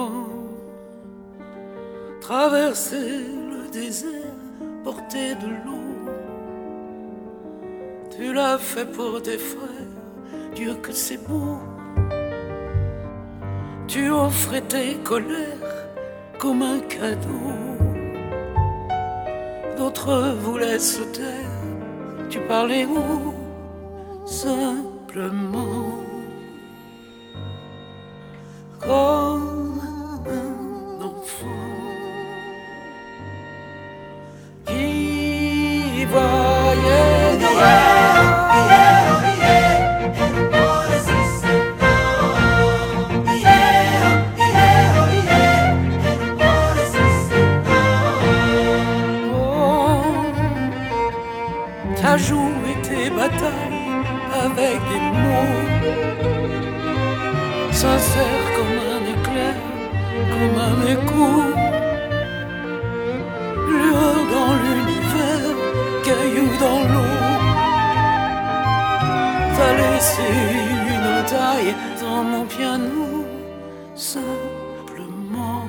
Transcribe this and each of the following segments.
Traverser le désert, porter de l'eau. Tu l'as fait pour tes frères, Dieu que c'est beau. Tu offrais tes colères comme un cadeau. D'autres voulaient se taire, tu parlais haut, simplement. Comme un enfant qui voyait t'as joué tes batailles avec des mots sincères comme un éclair, comme un écho. Lueur dans l'univers, caillou dans l'eau. T'as laissé une taille dans mon piano, simplement.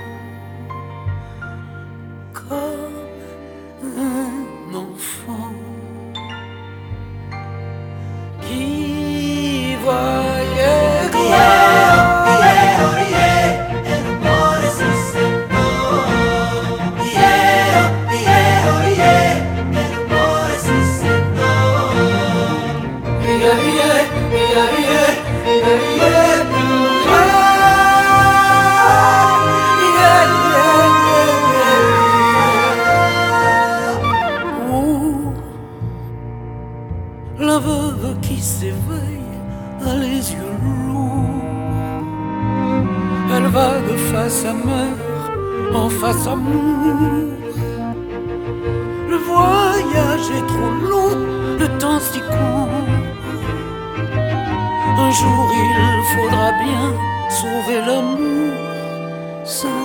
Comme un enfant qui voyait la veuve qui s'éveille a les yeux lourds. Elle va de face à mère, en face amour. Le voyage est trop long, le temps si court. Un jour il faudra bien sauver l'amour.